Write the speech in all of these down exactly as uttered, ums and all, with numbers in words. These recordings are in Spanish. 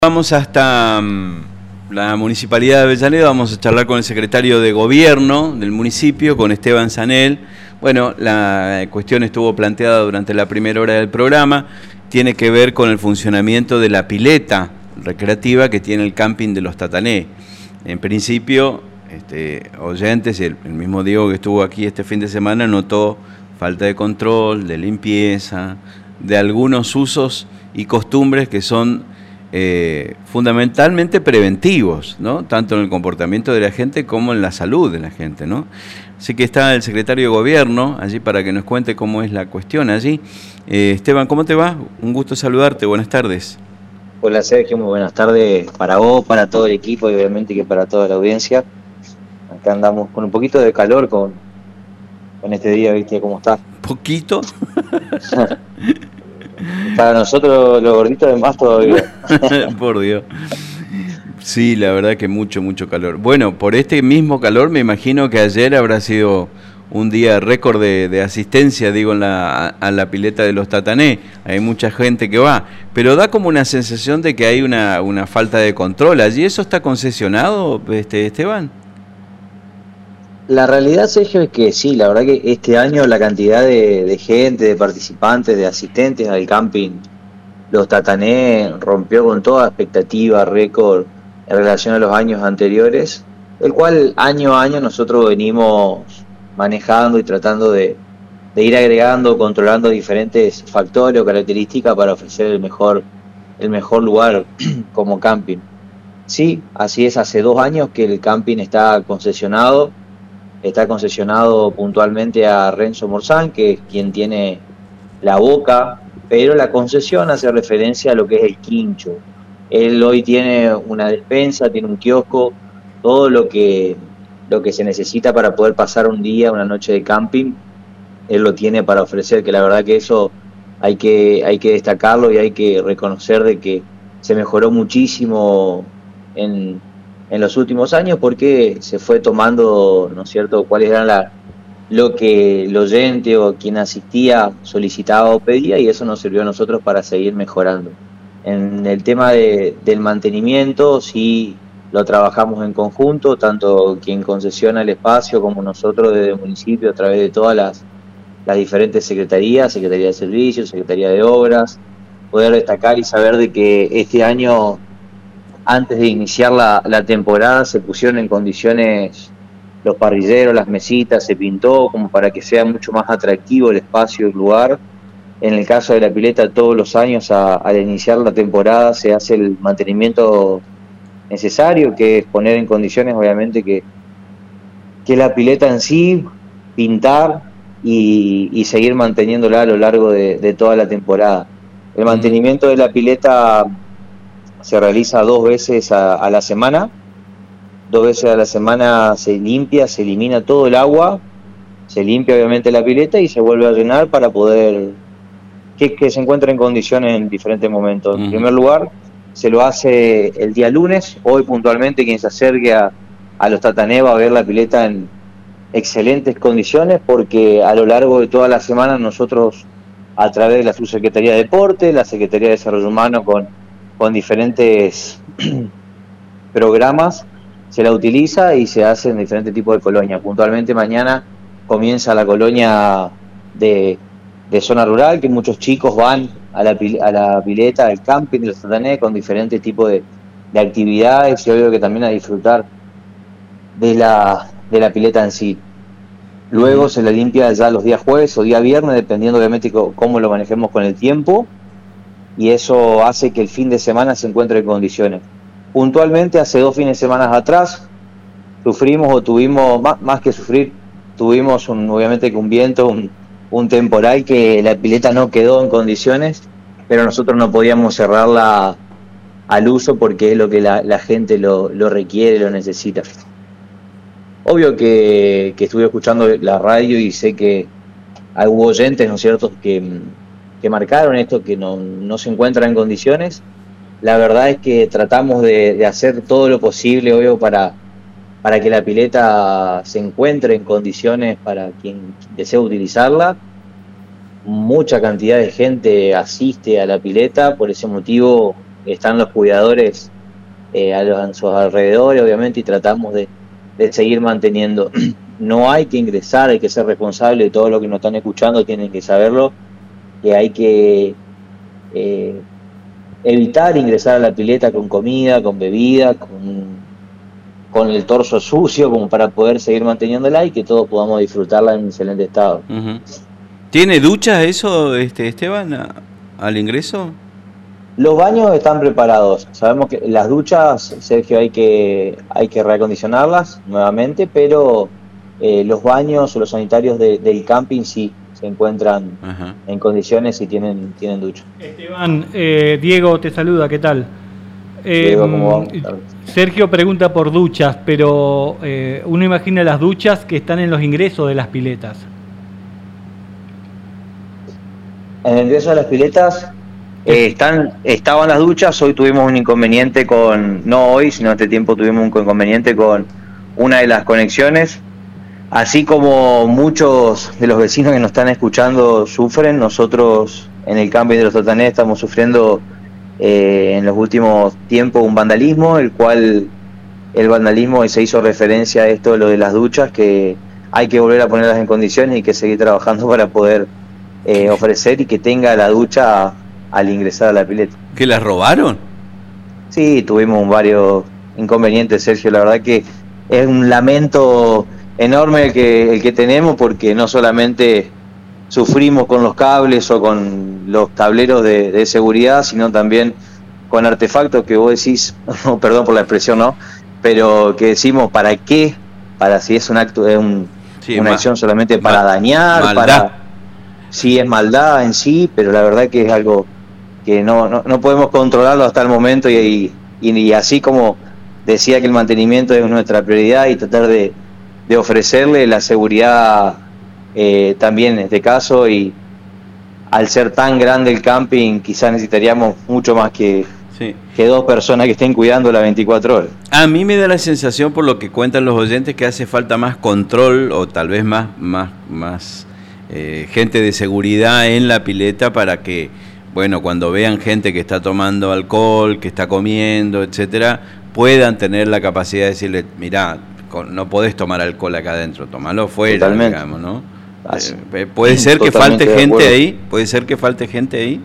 Vamos hasta um, la Municipalidad de Avellaneda, vamos a charlar con el secretario de Gobierno del municipio, con Esteban Zanel. Bueno, la cuestión estuvo planteada durante la primera hora del programa, tiene que ver con el funcionamiento de la pileta recreativa que tiene el camping de los Tatané. En principio, este, oyentes, el, el mismo Diego que estuvo aquí este fin de semana notó falta de control, de limpieza, de algunos usos y costumbres que son Eh, fundamentalmente preventivos, ¿no? Tanto en el comportamiento de la gente como en la salud de la gente, ¿no? Así que está el secretario de Gobierno allí para que nos cuente cómo es la cuestión allí. Eh, Esteban, ¿cómo te va? Un gusto saludarte, buenas tardes. Hola Sergio, muy buenas tardes para vos, para todo el equipo y obviamente que para toda la audiencia. Acá andamos con un poquito de calor con, con este día, ¿viste cómo está? ¿Poquito? Para nosotros los gorditos de más todavía. Por Dios. Sí, la verdad que mucho, mucho calor. Bueno, por este mismo calor me imagino que ayer habrá sido un día récord de, de asistencia, digo, en la, a la pileta de los Tatané. Hay mucha gente que va, pero da como una sensación de que hay una, una falta de control allí. ¿Eso está concesionado, este, Esteban? La realidad, Sergio, es que sí, la verdad que este año la cantidad de, de gente, de participantes, de asistentes al camping Los Tatané rompió con toda expectativa, récord en relación a los años anteriores, el cual año a año nosotros venimos manejando y tratando de, de ir agregando, controlando diferentes factores o características para ofrecer el mejor, el mejor lugar como camping. Sí, así es, hace dos años que el camping está concesionado. Está concesionado puntualmente a Renzo Morzán, que es quien tiene la boca, pero la concesión hace referencia a lo que es el quincho. Él hoy tiene una despensa, tiene un kiosco, todo lo que, lo que se necesita para poder pasar un día, una noche de camping, él lo tiene para ofrecer, que la verdad que eso hay que, hay que destacarlo y hay que reconocer de que se mejoró muchísimo en en los últimos años porque se fue tomando, ¿no es cierto?, cuáles eran la, lo que el oyente o quien asistía solicitaba o pedía, y eso nos sirvió a nosotros para seguir mejorando. En el tema de, del mantenimiento, sí lo trabajamos en conjunto, tanto quien concesiona el espacio como nosotros desde el municipio a través de todas las, las diferentes secretarías, Secretaría de Servicios, Secretaría de Obras, poder destacar y saber de que este año, antes de iniciar la, la temporada, se pusieron en condiciones los parrilleros, las mesitas, se pintó como para que sea mucho más atractivo el espacio, el lugar. En el caso de la pileta, todos los años a, al iniciar la temporada se hace el mantenimiento necesario, que es poner en condiciones obviamente que, que la pileta en sí, pintar y, y seguir manteniéndola a lo largo de, de toda la temporada. El mantenimiento de la pileta se realiza dos veces a, a la semana, dos veces a la semana se limpia, se elimina todo el agua, se limpia obviamente la pileta y se vuelve a llenar para poder que, que se encuentre en condiciones en diferentes momentos. En uh-huh. primer lugar, se lo hace el día lunes. Hoy puntualmente quien se acerque a, a los Tatané va a ver la pileta en excelentes condiciones, porque a lo largo de toda la semana nosotros, a través de la Subsecretaría de Deporte, la Secretaría de Desarrollo Humano, con con diferentes programas, se la utiliza y se hacen diferentes tipos de colonias. Puntualmente mañana comienza la colonia de, de zona rural, que muchos chicos van a la, a la pileta, al camping de los Tatané, con diferentes tipos de, de actividades, y obvio que también a disfrutar de la, de la pileta en sí. Luego se la limpia ya los días jueves o día viernes, dependiendo obviamente cómo lo manejemos con el tiempo, y eso hace que el fin de semana se encuentre en condiciones. Puntualmente, hace dos fines de semana atrás, sufrimos o tuvimos, más, más que sufrir, tuvimos un, obviamente que un viento, un, un temporal, que la pileta no quedó en condiciones, pero nosotros no podíamos cerrarla al uso porque es lo que la, la gente lo, lo requiere, lo necesita. Obvio que, que estuve escuchando la radio y sé que hubo oyentes, ¿no es cierto?, que que marcaron esto, que no, no se encuentra en condiciones. La verdad es que tratamos de, de hacer todo lo posible, obvio, para, para que la pileta se encuentre en condiciones para quien desee utilizarla. Mucha cantidad de gente asiste a la pileta, por ese motivo están los cuidadores eh, a, los, a sus alrededores, obviamente, y tratamos de, de seguir manteniendo. No hay que ingresar, hay que ser responsable de todo lo que nos están escuchando, tienen que saberlo, que hay que eh, evitar ingresar a la pileta con comida, con bebida, con, con el torso sucio, como para poder seguir manteniéndola y que todos podamos disfrutarla en excelente estado. Uh-huh. ¿Tiene duchas eso, este, Esteban, a, al ingreso? Los baños están preparados. Sabemos que las duchas, Sergio, hay que hay que reacondicionarlas nuevamente, pero eh, los baños o los sanitarios de, del camping sí se encuentran Ajá. en condiciones y tienen tienen ducha. Esteban, eh, Diego te saluda, ¿qué tal? Eh, Diego, ¿cómo va? Sergio pregunta por duchas, pero eh, uno imagina las duchas que están en los ingresos de las piletas. En el ingreso de las piletas eh, están estaban las duchas. Hoy tuvimos un inconveniente con, no hoy, sino este tiempo tuvimos un inconveniente con una de las conexiones. Así como muchos de los vecinos que nos están escuchando sufren, nosotros en el camping de los Tatanés estamos sufriendo eh, en los últimos tiempos un vandalismo, el cual el vandalismo, y se hizo referencia a esto de lo de las duchas, que hay que volver a ponerlas en condiciones y que seguir trabajando para poder eh, ofrecer y que tenga la ducha al ingresar a la pileta. ¿Que las robaron? Sí, tuvimos varios inconvenientes, Sergio, la verdad que es un lamento enorme el que, el que tenemos, porque no solamente sufrimos con los cables o con los tableros de, de seguridad, sino también con artefactos que vos decís, oh, perdón por la expresión, ¿no? Pero que decimos, ¿para qué? Para si es un acto, es un, sí, una mal, acción solamente para mal, dañar, maldad. Para si es maldad en sí, pero la verdad que es algo que no, no, no podemos controlarlo hasta el momento, y, y, y así como decía que el mantenimiento es nuestra prioridad y tratar de de ofrecerle la seguridad eh, también en este caso, y al ser tan grande el camping quizás necesitaríamos mucho más que, sí. que dos personas que estén cuidando las veinticuatro horas. A mí me da la sensación, por lo que cuentan los oyentes, que hace falta más control o tal vez más, más, más eh, gente de seguridad en la pileta para que, bueno, cuando vean gente que está tomando alcohol, que está comiendo, etcétera, puedan tener la capacidad de decirle, mirá, no podés tomar alcohol acá adentro, tomalo fuera, Totalmente. digamos, ¿no? Eh, ¿Puede ser que falte gente ahí? ¿Puede ser que falte gente ahí?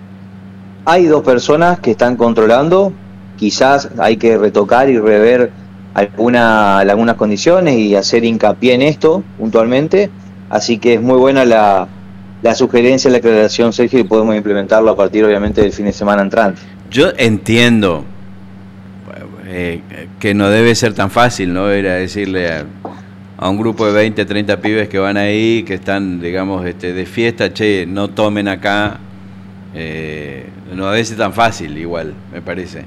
Hay dos personas que están controlando, quizás hay que retocar y rever alguna, algunas condiciones y hacer hincapié en esto puntualmente, así que es muy buena la, la sugerencia, la aclaración, Sergio, y podemos implementarlo a partir, obviamente, del fin de semana entrante. Yo entiendo Eh, que no debe ser tan fácil, ¿no? Era decirle a, a un grupo de veinte, treinta pibes que van ahí, que están, digamos, este, de fiesta, che, no tomen acá, eh, no debe ser tan fácil igual, me parece.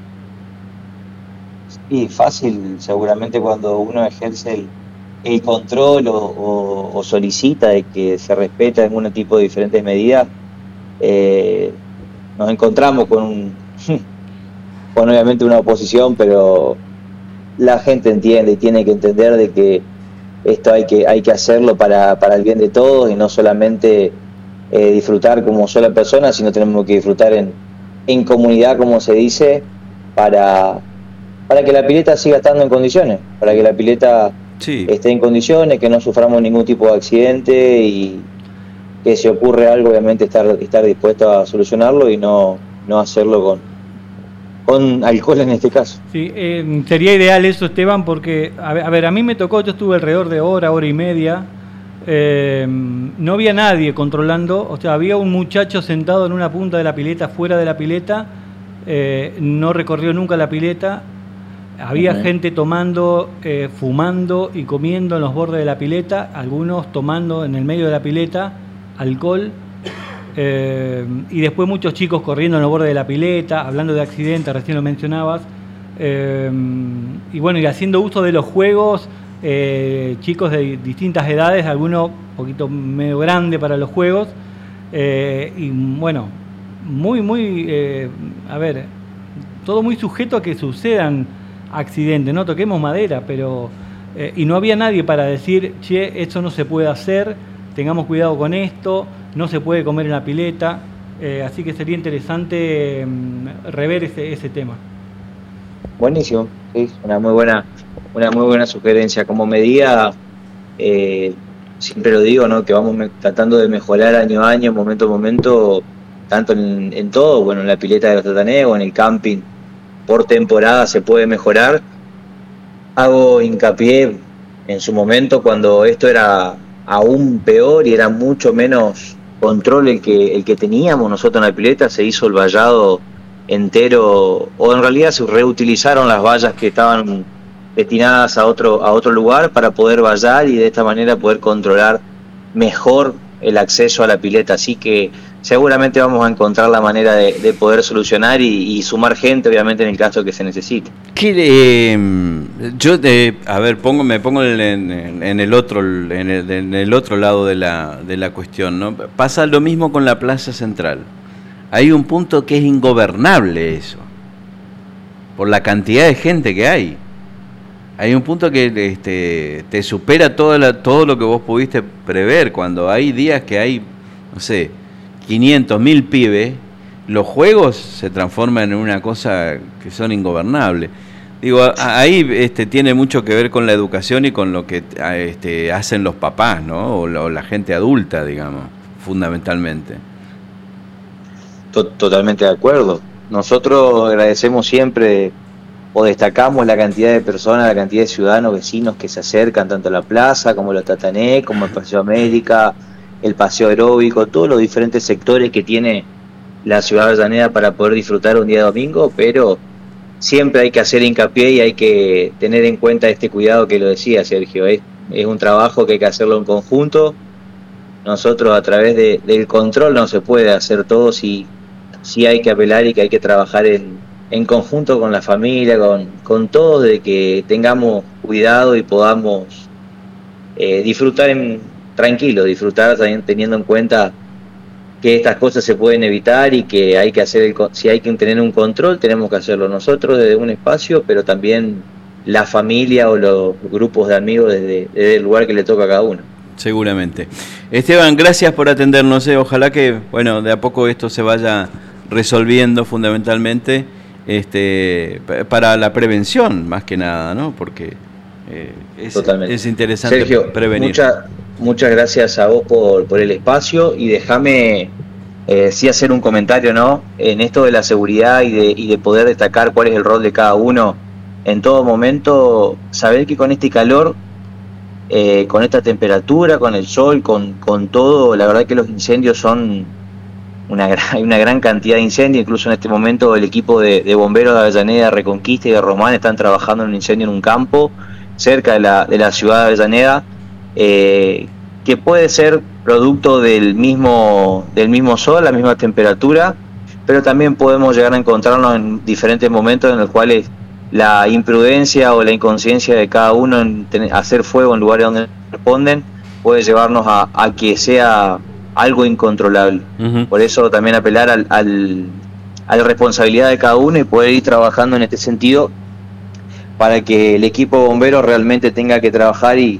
Y fácil, seguramente cuando uno ejerce el, el control o, o, o solicita de que se respete algún tipo de diferentes medidas, eh, nos encontramos con un... con obviamente una oposición, pero la gente entiende y tiene que entender de que esto hay que hay que hacerlo para, para el bien de todos, y no solamente eh, disfrutar como sola persona, sino tenemos que disfrutar en, en comunidad, como se dice, para, para que la pileta siga estando en condiciones, para que la pileta sí. esté en condiciones, que no suframos ningún tipo de accidente, y que si ocurre algo, obviamente estar, estar dispuesto a solucionarlo y no, no hacerlo con con alcohol en este caso. Sí, eh, sería ideal eso, Esteban, porque, a ver, a ver, a mí me tocó, yo estuve alrededor de hora, hora y media, eh, no había nadie controlando, o sea, había un muchacho sentado en una punta de la pileta, fuera de la pileta, eh, no recorrió nunca la pileta, había uh-huh. gente tomando, eh, fumando y comiendo en los bordes de la pileta, algunos tomando en el medio de la pileta alcohol, Eh, y después muchos chicos corriendo en los bordes de la pileta, hablando de accidentes, recién lo mencionabas, eh, y bueno, y haciendo uso de los juegos, eh, chicos de distintas edades, algunos un poquito medio grande para los juegos, eh, y bueno, muy, muy, eh, a ver, todo muy sujeto a que sucedan accidentes, no toquemos madera, pero, eh, y no había nadie para decir, che, esto no se puede hacer, tengamos cuidado con esto, no se puede comer en la pileta, Eh, así que sería interesante um, rever ese, ese tema. Buenísimo, sí, una muy buena, una muy buena sugerencia. Como medida, eh, siempre lo digo, ¿no? Que vamos me, tratando de mejorar año a año, momento a momento, tanto en, en todo, bueno, en la pileta de los Tatanés o en el camping, por temporada se puede mejorar. Hago hincapié en su momento cuando esto era aún peor y era mucho menos control el que, el que teníamos nosotros en la pileta, se hizo el vallado entero, o en realidad se reutilizaron las vallas que estaban destinadas a otro, a otro lugar para poder vallar y de esta manera poder controlar mejor el acceso a la pileta. Así que seguramente vamos a encontrar la manera de, de poder solucionar y, y sumar gente, obviamente, en el caso que se necesite. ¿Qué, eh, yo, eh, a ver, pongo, me pongo en, en, en el otro, en el, en el otro lado de la, de la cuestión, ¿no? Pasa lo mismo con la Plaza Central. Hay un punto que es ingobernable eso, por la cantidad de gente que hay. Hay un punto que este, te supera toda la, todo lo que vos pudiste prever. Cuando hay días que hay, no sé, quinientos mil pibes, los juegos se transforman en una cosa que son ingobernables. Digo, a, ahí este, tiene mucho que ver con la educación y con lo que este, hacen los papás, ¿no? O la, o la gente adulta, digamos, fundamentalmente. Totalmente de acuerdo. Nosotros agradecemos siempre o destacamos la cantidad de personas, la cantidad de ciudadanos, vecinos que se acercan tanto a la plaza como a los Tatanés, como el Paseo América, el Paseo Aeróbico, todos los diferentes sectores que tiene la ciudad de Avellaneda para poder disfrutar un día de domingo, pero siempre hay que hacer hincapié y hay que tener en cuenta este cuidado que lo decía Sergio. Es, es un trabajo que hay que hacerlo en conjunto. Nosotros a través de, del control no se puede hacer todo, si sí hay que apelar y que hay que trabajar en, en conjunto con la familia, con, con todos, de que tengamos cuidado y podamos eh, disfrutar en, tranquilo, disfrutar también teniendo en cuenta que estas cosas se pueden evitar y que hay que hacer, el, si hay que tener un control, tenemos que hacerlo nosotros desde un espacio, pero también la familia o los grupos de amigos desde, desde el lugar que le toca a cada uno. Seguramente. Esteban, gracias por atendernos. Eh. Ojalá que, bueno, de a poco esto se vaya resolviendo fundamentalmente este, para la prevención, más que nada, ¿no? Porque eh, es, es interesante Sergio, prevenir. Mucha, muchas gracias a vos por, por el espacio y déjame eh, sí hacer un comentario, ¿no? En esto de la seguridad y de, y de poder destacar cuál es el rol de cada uno en todo momento, saber que con este calor, Eh, con esta temperatura, con el sol, con, con todo, la verdad que los incendios son una, hay una gran cantidad de incendios. Incluso en este momento el equipo de, de bomberos de Avellaneda, Reconquista y de Román están trabajando en un incendio en un campo cerca de la, de la ciudad de Avellaneda, eh, que puede ser producto del mismo, del mismo sol, la misma temperatura, pero también podemos llegar a encontrarnos en diferentes momentos en los cuales la imprudencia o la inconsciencia de cada uno en tener, hacer fuego en lugares donde responden puede llevarnos a, a que sea algo incontrolable. Uh-huh. Por eso también apelar al, al, a la responsabilidad de cada uno y poder ir trabajando en este sentido para que el equipo de bomberos realmente tenga que trabajar y,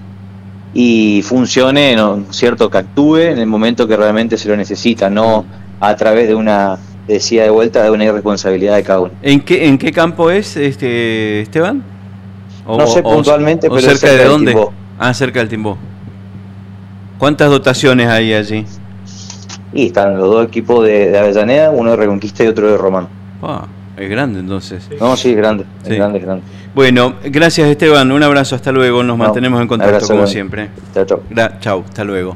y funcione, ¿no? Cierto, que actúe en el momento que realmente se lo necesita, no a través de una, decía de vuelta, de una irresponsabilidad de cada uno. ¿En qué, en qué campo es, este Esteban? O, no sé o, puntualmente, o pero cerca, cerca de dónde? Timbó. Ah, cerca del Timbó. ¿Cuántas dotaciones hay allí? Y están los dos equipos de, de Avellaneda, uno de Reconquista y otro de Román. Ah, es grande entonces. Sí. No, sí, es grande, sí. es grande, es grande. Bueno, gracias Esteban, un abrazo, hasta luego, nos no, mantenemos en contacto como luego. siempre. Chao, chao. Chao, hasta luego.